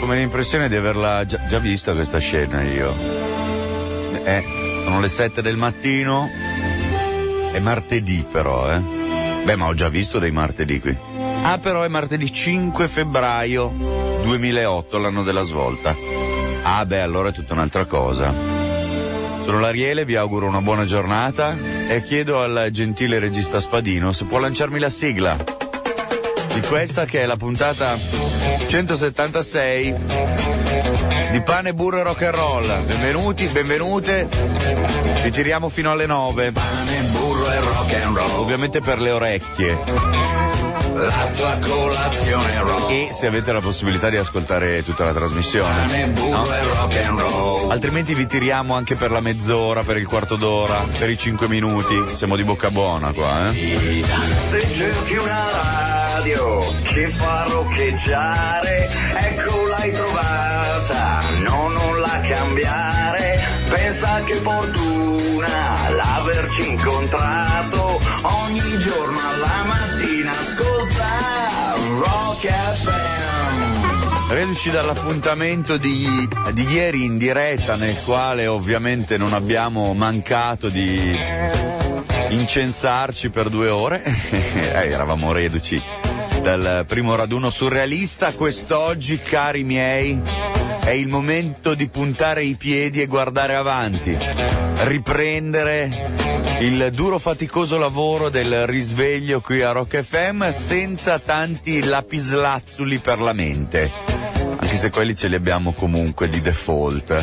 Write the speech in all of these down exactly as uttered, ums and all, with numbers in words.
come l'impressione di averla già, già vista questa scena io. Eh, sono le sette del mattino, è martedì però, eh. Beh, ma ho già visto dei martedì qui. Ah, però è martedì cinque febbraio duemilaotto, l'anno della svolta. Ah, beh, allora è tutta un'altra cosa. Sono l'Ariele, vi auguro una buona giornata e chiedo al gentile regista Spadino se può lanciarmi la sigla di questa che è la puntata centosettantasei di Pane, Burro e Rock and Roll. Benvenuti, benvenute, ci tiriamo fino alle nove. Pane, burro e rock and roll. Ovviamente per le orecchie. La tua colazione rock. E se avete la possibilità di ascoltare tutta la trasmissione. Pane, burro no? e rock and roll. Altrimenti vi tiriamo anche per la mezz'ora, per il quarto d'ora, per i cinque minuti. Siamo di bocca buona qua, eh? Se cerchi una radio che fa roccheggiare, ecco l'hai trovata, no, non la cambiare. Pensa che fortuna l'averci incontrato, ogni giorno alla mattina ascolta Rock F M. Reduci dall'appuntamento di, di ieri in diretta, nel quale ovviamente non abbiamo mancato di incensarci per due ore, eh, eravamo reduci dal primo raduno surrealista. Quest'oggi, cari miei, è il momento di puntare i piedi e guardare avanti, riprendere il duro faticoso lavoro del risveglio qui a Rock F M senza tanti lapislazzuli per la mente, anche se quelli ce li abbiamo comunque di default.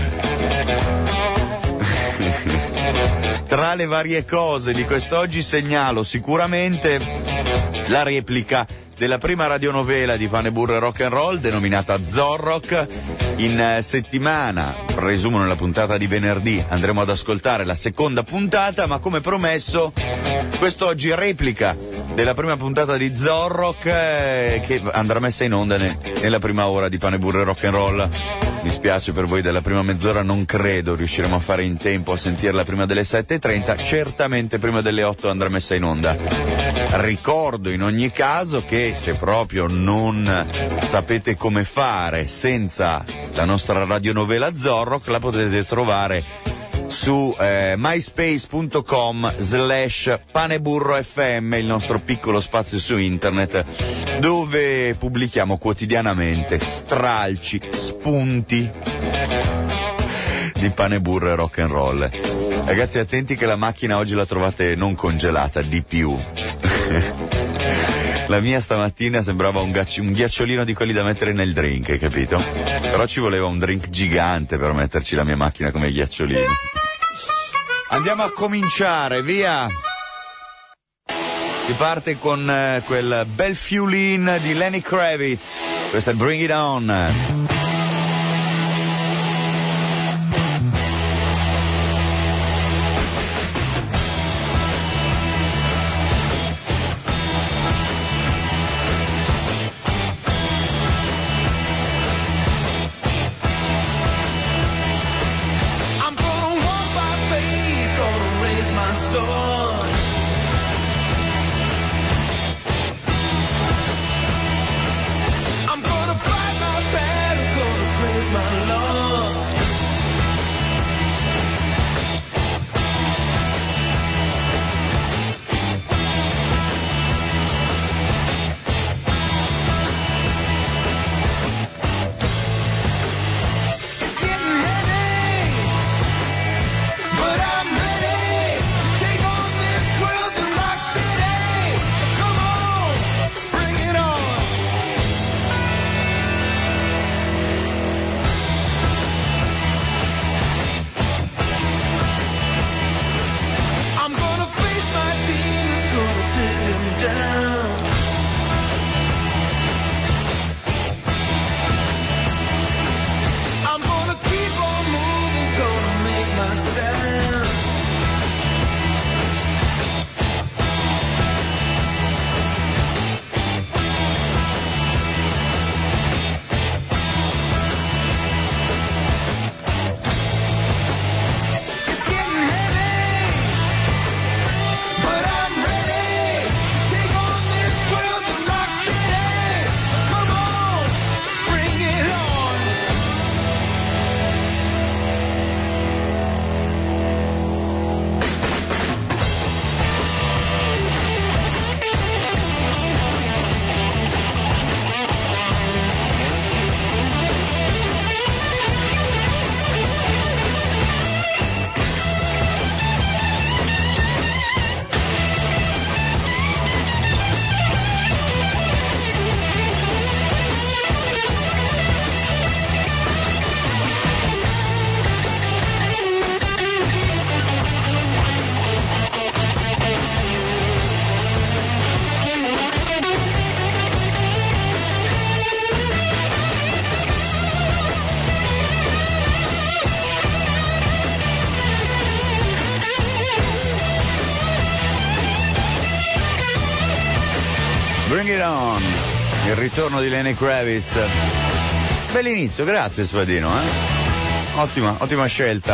Tra le varie cose di quest'oggi segnalo sicuramente la replica della prima radionovela di Pane, Burro e Rock and Roll, denominata Zorrock. In settimana, presumo nella puntata di venerdì, andremo ad ascoltare la seconda puntata, ma come promesso quest'oggi replica della prima puntata di Zorrock, eh, che andrà messa in onda ne, nella prima ora di Pane, Burro e Rock and Roll. Mi spiace per voi della prima mezz'ora, non credo riusciremo a fare in tempo a sentirla prima delle sette e trenta, certamente prima delle otto andrà messa in onda. Ricordo in ogni caso che se proprio non sapete come fare senza la nostra radionovela Zorrock, la potete trovare su eh, myspace.com slash paneburrofm, il nostro piccolo spazio su internet dove pubblichiamo quotidianamente stralci, spunti di pane, burro e rock and roll. Ragazzi, attenti che la macchina oggi la trovate non congelata, di più. La mia stamattina sembrava un, ghiacci- un ghiacciolino di quelli da mettere nel drink, hai capito? Però ci voleva un drink gigante per metterci la mia macchina come ghiacciolino. Andiamo a cominciare, via! Si parte con eh, quel bel fiulin di Lenny Kravitz. Questo è Bring It On. I'm gonna fight my battle. Bring It On, il ritorno di Lenny Kravitz. Bell'inizio, grazie Spadino, eh? Ottima, ottima scelta.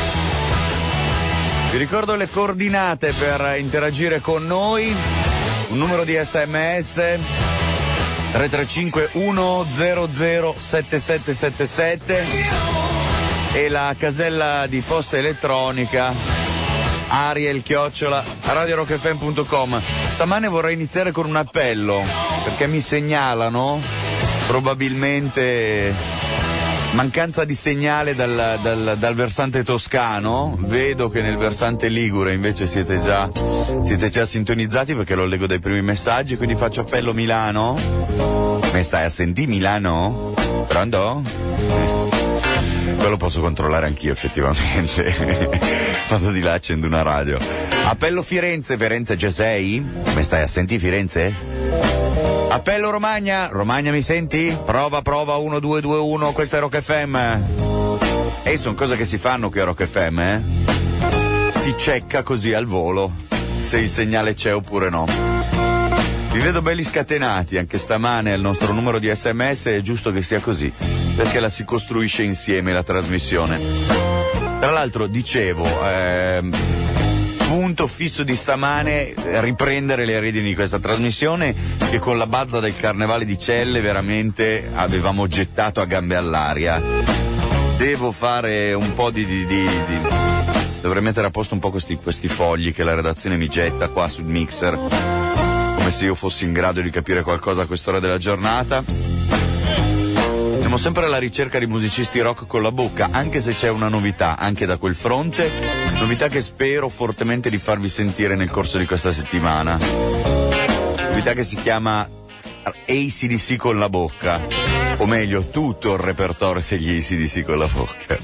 Vi ricordo le coordinate per interagire con noi, un numero di sms tre tre cinque uno zero zero sette sette sette sette e la casella di posta elettronica Ariel chiocciola radio rock f m punto com. Stamane vorrei iniziare con un appello perché mi segnalano probabilmente mancanza di segnale dal, dal, dal versante toscano. Vedo che nel versante ligure invece siete già siete già sintonizzati perché lo leggo dai primi messaggi, quindi faccio appello Milano. Me stai a sentire Milano? Pronto? Quello posso controllare anch'io effettivamente. Vado di là, accendo una radio. Appello Firenze, Firenze ci sei? Me stai a sentire Firenze? Appello Romagna, Romagna mi senti? Prova, prova, uno due due uno, questa è Rock F M. E sono cose che si fanno qui a Rock F M, eh? Si cecca così al volo se il segnale c'è oppure no. Vi vedo belli scatenati anche stamane al nostro numero di sms, è giusto che sia così, perché la si costruisce insieme la trasmissione. Tra l'altro dicevo, ehm, punto fisso di stamane, riprendere le redini di questa trasmissione che con la bazza del Carnevale di Celle veramente avevamo gettato a gambe all'aria. Devo fare un po' di... di, di, di... dovrei mettere a posto un po' questi, questi fogli che la redazione mi getta qua sul mixer, come se io fossi in grado di capire qualcosa a quest'ora della giornata. Siamo sempre alla ricerca di musicisti rock con la bocca, anche se c'è una novità anche da quel fronte, novità che spero fortemente di farvi sentire nel corso di questa settimana. Novità che si chiama A C D C con la bocca, o meglio tutto il repertorio degli A C D C con la bocca.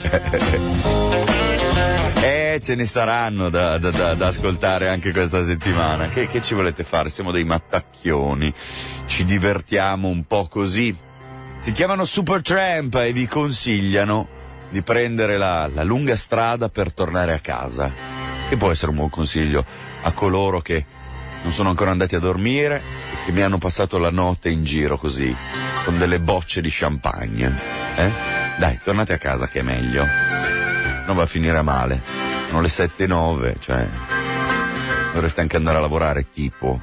Eh, ce ne saranno da, da, da, da ascoltare anche questa settimana. Che, che ci volete fare? Siamo dei mattacchioni, ci divertiamo un po' così. Si chiamano Supertramp e vi consigliano di prendere la, la lunga strada per tornare a casa. E può essere un buon consiglio a coloro che non sono ancora andati a dormire e che mi hanno passato la notte in giro così, con delle bocce di champagne. Eh? Dai, tornate a casa che è meglio. Non va a finire male. Sono le sette e nove, cioè dovreste anche andare a lavorare, tipo.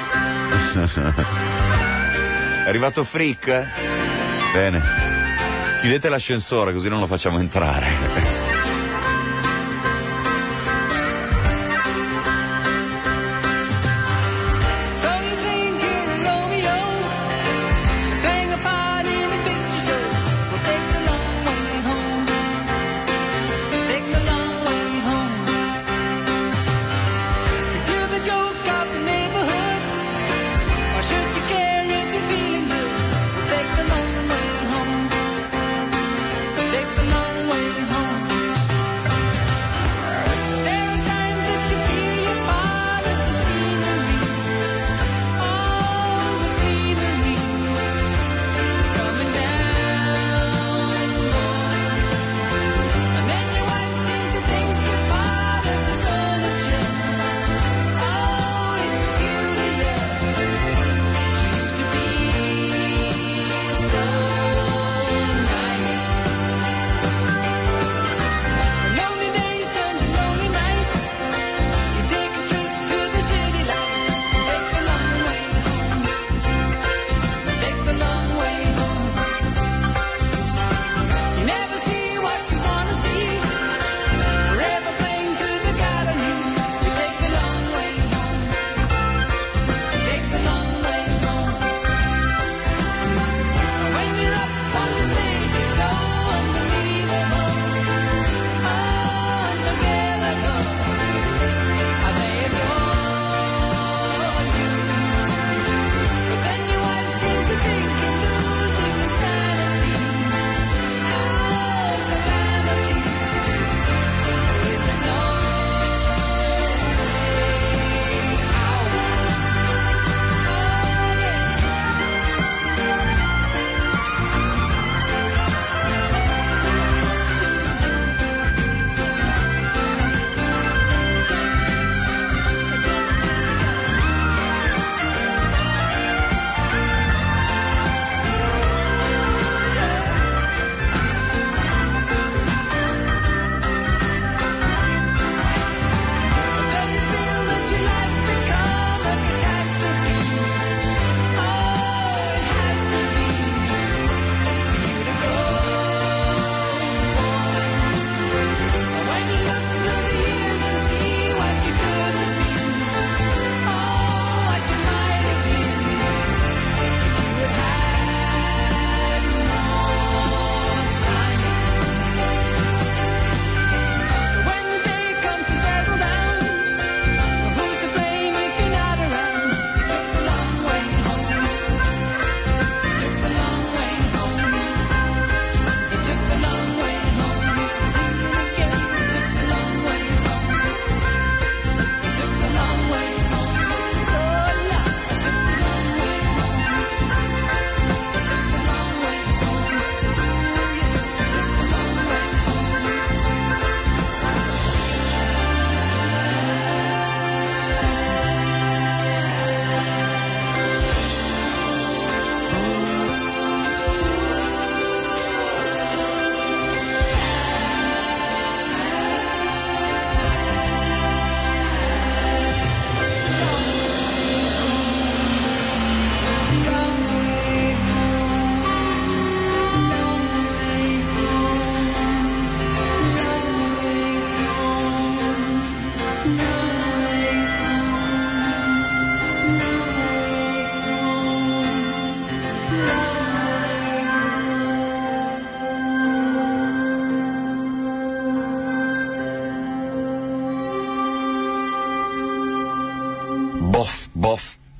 È arrivato Freak? Bene. Chiudete l'ascensore così non lo facciamo entrare. Take the long way home.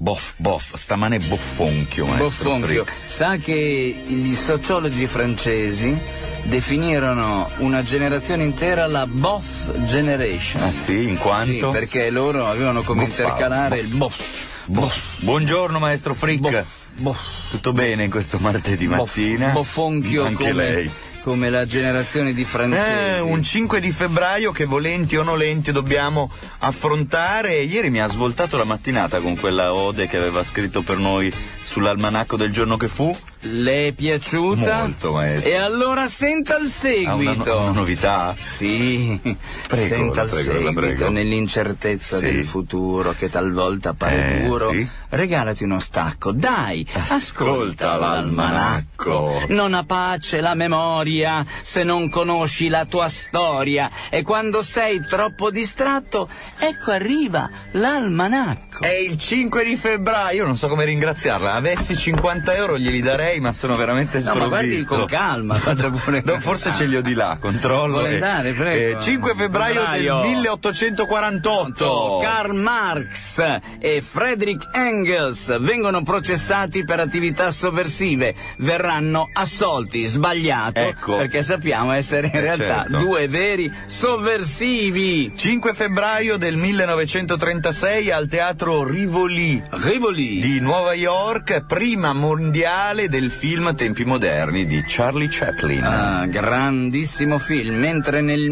Boff, boff, stamane boffonchio, maestro Boffonchio. Frick. Sa che gli sociologi francesi definirono una generazione intera la Boff Generation. Ah sì, in quanto? Sì, perché loro avevano come Boffavo. intercalare il boff. Boff. Buongiorno maestro Frick. Boff. Boff. Tutto bene in questo martedì mattina? Boff. Boffonchio anche come, lei. come la generazione di francesi. Eh, un cinque di febbraio che volenti o nolenti dobbiamo affrontare. Ieri mi ha svoltato la mattinata con quella ode che aveva scritto per noi sull'almanacco del giorno che fu. Le è piaciuta? Molto, maestro. E allora senta il Ha una, seguito. una novità? Sì, Prego, senta la il prego, la seguito prego. nell'incertezza Sì. del futuro che talvolta pare Eh, duro. sì. Regalati uno stacco, dai, ascolta, Ascolta l'almanacco. l'almanacco. Non ha pace la memoria se non conosci la tua storia, e quando sei troppo distratto, ecco arriva l'almanacco. È il cinque di febbraio, io non so come ringraziarla. Avessi cinquanta euro glieli darei, ma sono veramente No, sprovvisto. ma guardi con calma, faccia pure. No, forse ce li ho di là, controllo. Vuole eh. andare, prego. Eh, cinque febbraio Febbraio. del milleottocentoquarantotto. Karl Marx e Friedrich Engels vengono processati per attività sovversive, verranno assolti. Sbagliato, Ecco. perché sappiamo essere in Eh, realtà certo. due veri sovversivi. cinque febbraio del millenovecentotrentasei al teatro Rivoli Rivoli. di Nuova York, prima mondiale del film Tempi moderni di Charlie Chaplin. Ah, grandissimo film. Mentre nel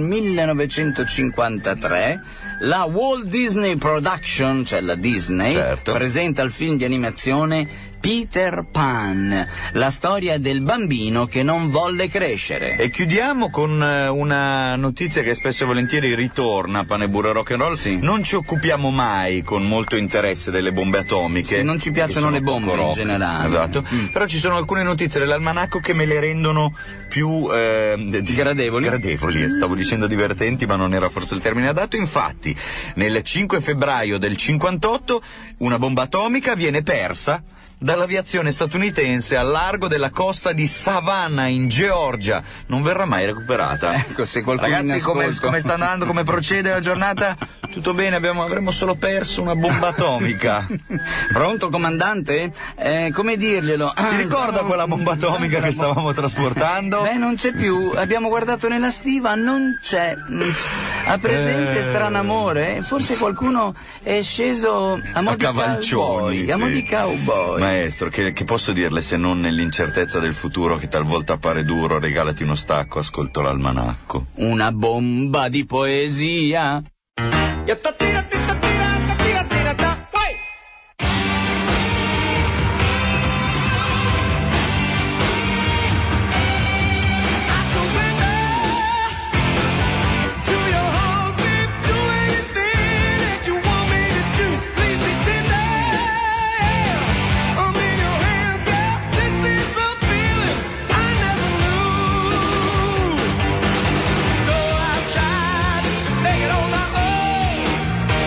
millenovecentocinquantatré la Walt Disney Production, cioè la Disney, Certo. presenta il film di animazione Peter Pan, la storia del bambino che non volle crescere. E chiudiamo con eh, una notizia che spesso e volentieri ritorna a Pane Burro Rock and Roll. Sì. Non ci occupiamo mai con molto interesse delle bombe atomiche. Sì, non ci piacciono che sono le bombe poco in rock. generale. Esatto. Mm. Però ci sono alcune notizie dell'almanacco che me le rendono più eh, di- Gradevoli. Gradevoli, stavo dicendo divertenti, ma non era forse il termine adatto. Infatti, nel cinque febbraio del cinquantotto una bomba atomica viene persa dall'aviazione statunitense al largo della costa di Savannah in Georgia. Non verrà mai recuperata. Ecco, se qualcuno in Ragazzi, come, ascolto. come sta andando, come procede la giornata? Tutto bene, abbiamo, avremmo solo perso una bomba atomica. Pronto, comandante? Eh, come dirglielo? Si Ah, ricorda stavo- quella bomba atomica che stavamo trasportando? Beh, non c'è più. Abbiamo guardato nella stiva, non c'è. Non c'è. Ha presente Eh. Strano Amore? Forse qualcuno è sceso a mo' A di cavalcioni, cowboy. A mo' sì. di cowboy. Maestro, che, che posso dirle se non nell'incertezza del futuro che talvolta appare duro, regalati uno stacco, ascolto l'almanacco. Una bomba di poesia. Make it on my own.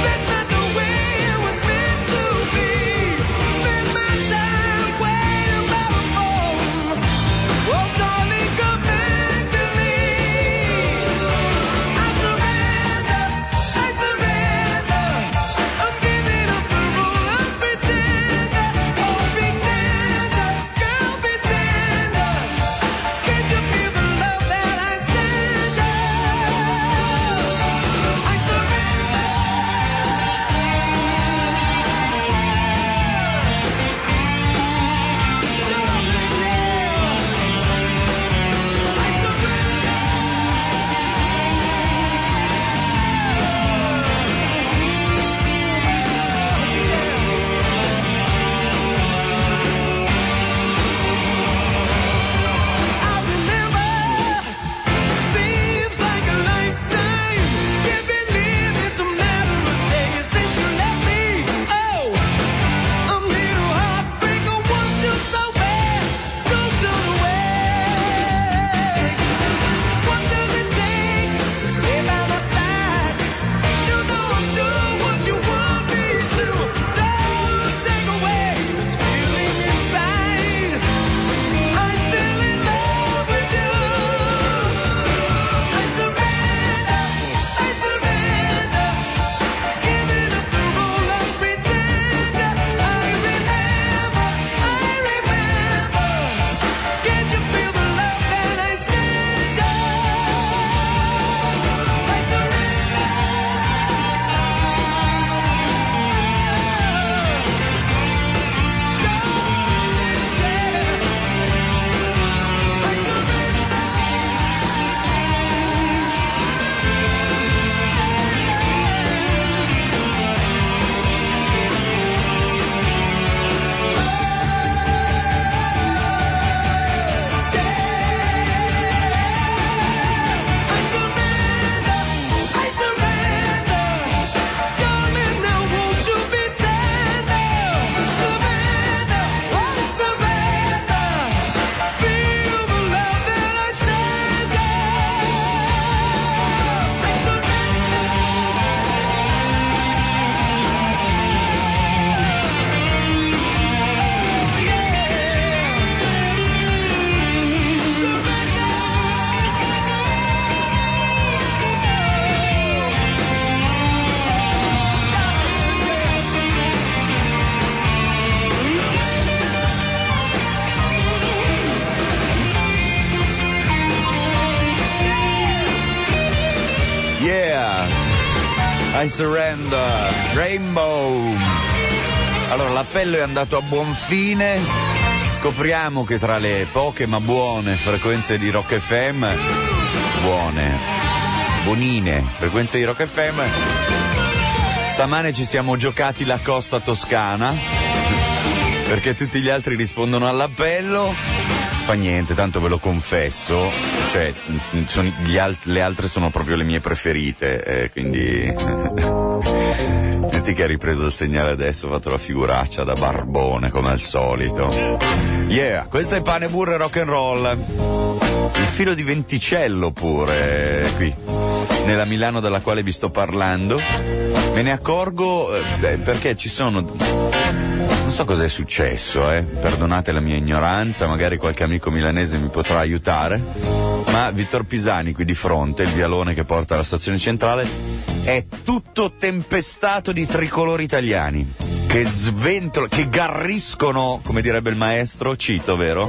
I Surrender, Rainbow. Allora, l'appello è andato a buon fine. Scopriamo che tra le poche ma buone frequenze di Rock F M, buone, buonine frequenze di Rock F M, stamane ci siamo giocati la costa toscana, perché tutti gli altri rispondono all'appello. Fa niente, tanto ve lo confesso, cioè sono, gli alt- le altre sono proprio le mie preferite, eh, quindi metti che ha ripreso il segnale adesso, ho fatto la figuraccia da barbone come al solito. Yeah, questo è Pane, Burro e Rock and Roll, il filo di venticello pure qui nella Milano dalla quale vi sto parlando. Me ne accorgo eh, perché ci sono, non so cosa è successo, eh. Perdonate la mia ignoranza, magari qualche amico milanese mi potrà aiutare, ma Vittor Pisani qui di fronte, il vialone che porta alla stazione centrale, è tutto tempestato di tricolori italiani che sventolano, che garriscono, come direbbe il maestro, cito, vero?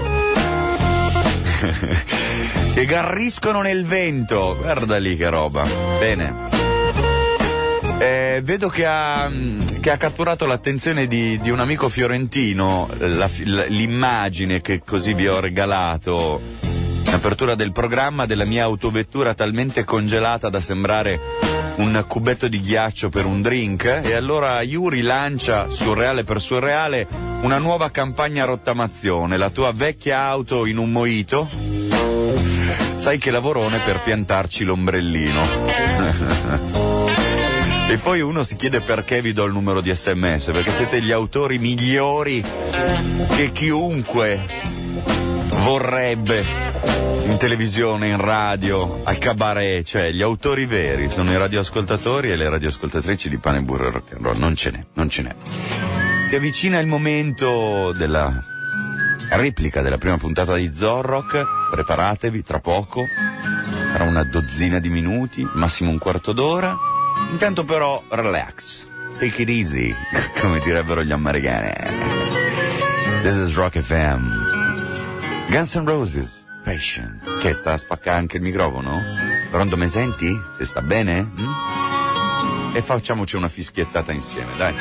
Che garriscono nel vento. Guarda lì che roba. Bene. Eh, vedo che ha, che ha catturato l'attenzione di, di un amico fiorentino la, l'immagine che così vi ho regalato in apertura del programma della mia autovettura talmente congelata da sembrare un cubetto di ghiaccio per un drink, e allora Yuri lancia surreale per surreale una nuova campagna rottamazione, la tua vecchia auto in un mojito, sai che lavorone per piantarci l'ombrellino. E poi uno si chiede perché vi do il numero di sms, perché siete gli autori migliori che chiunque vorrebbe in televisione, in radio, al cabaret, cioè gli autori veri sono i radioascoltatori e le radioascoltatrici di Pane, Burro e Rock and Roll. Non ce n'è, non ce n'è. Si avvicina il momento della replica della prima puntata di Zorrock, preparatevi, tra poco, tra una dozzina di minuti, massimo un quarto d'ora. Intanto però relax, take it easy, come direbbero gli americani. This is Rock F M. Guns N' Roses, Patient. Che sta a spaccare anche il microfono? Pronto, mi senti? Se sta bene? Mm? E facciamoci una fischiettata insieme, dai.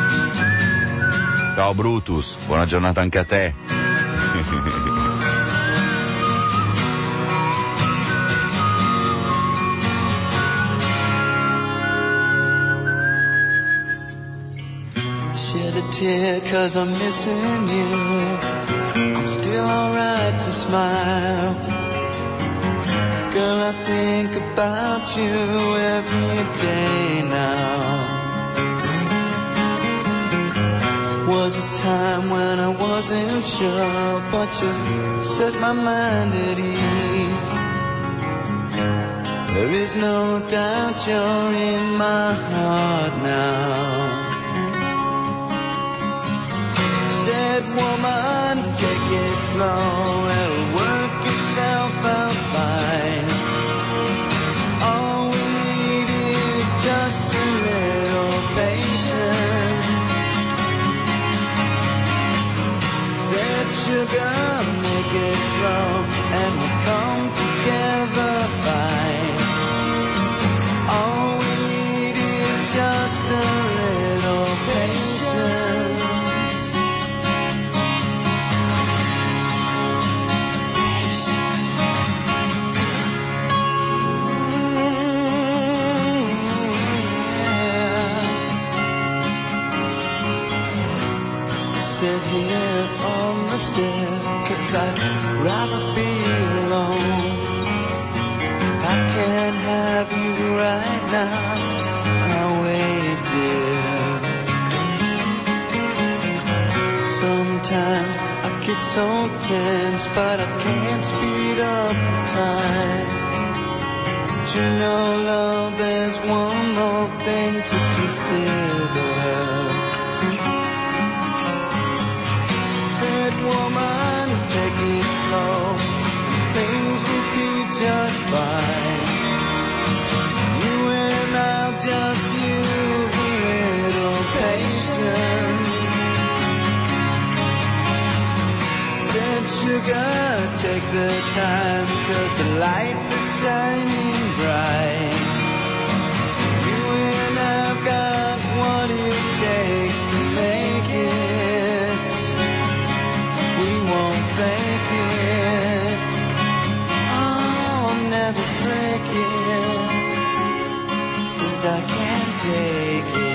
Ciao Brutus, buona giornata anche a te. Shed a tear 'cause I'm missing you. I'm still alright to smile. Girl, I think about you every day now. Was a time when I wasn't sure, but you set my mind at ease. There is no doubt you're in my heart now. Said woman, take it slow, it'll work itself out fine. All we need is just a little patience. Said sugar, make it slow, and we'll come together fine. All we need is just a little patience. Sit here on the stairs, 'cause I'd rather be alone. If I can't have you right now, I'll wait there. Sometimes I get so tense, but I can't speed up the time. But you know, love, there's one more thing to consider. Woman, take it slow, things will be just fine. You and I'll just use a little patience. Said sugar, take the time, 'cause the lights are shining bright. You and I 'cause I can't take it.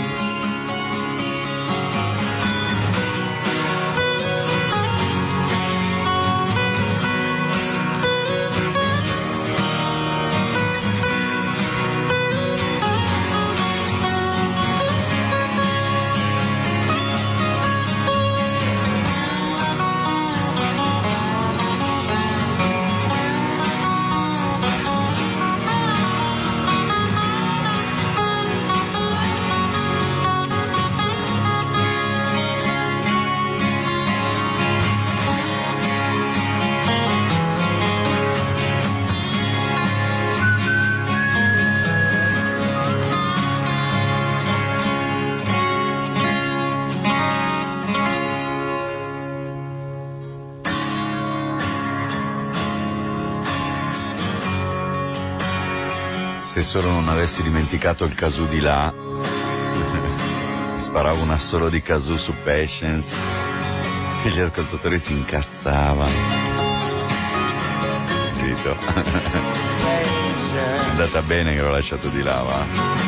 Se solo non avessi dimenticato il Kazoo di là, sparavo un assolo di Kazoo su Patience e gli ascoltatori si incazzavano. Capito? È andata bene che l'ho lasciato di là, va?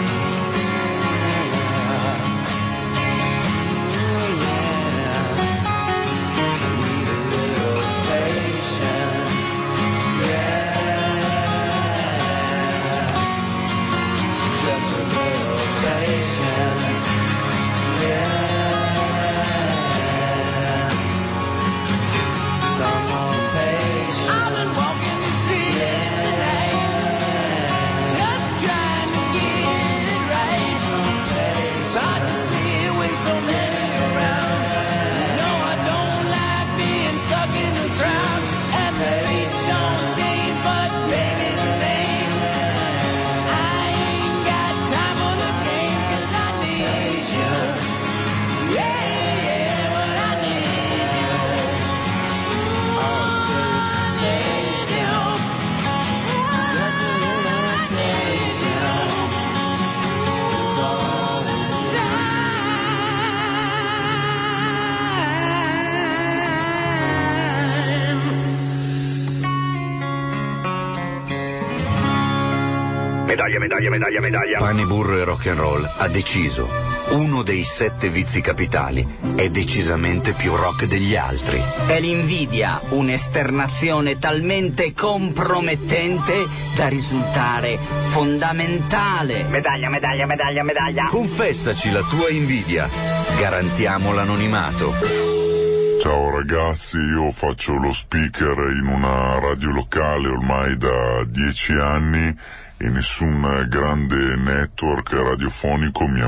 Medaglia, medaglia, medaglia, medaglia. Pane, burro e rock and roll ha deciso. Uno dei sette vizi capitali è decisamente più rock degli altri. È l'invidia, un'esternazione talmente compromettente da risultare fondamentale. Medaglia, medaglia, medaglia, medaglia. Confessaci la tua invidia. Garantiamo l'anonimato. Ciao ragazzi, io faccio lo speaker in una radio locale ormai da dieci anni e nessun grande network radiofonico mi ha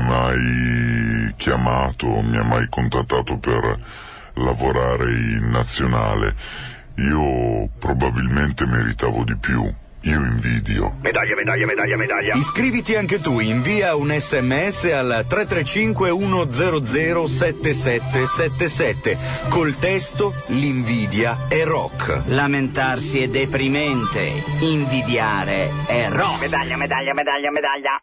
mai chiamato, mi ha mai contattato per lavorare in nazionale. Io probabilmente meritavo di più. Io invidio. Medaglia, medaglia, medaglia, medaglia. Iscriviti anche tu, invia un sms al tre tre cinque uno zero zero sette sette sette sette col testo l'invidia è rock. Lamentarsi è deprimente, invidiare è rock. Medaglia, medaglia, medaglia, medaglia.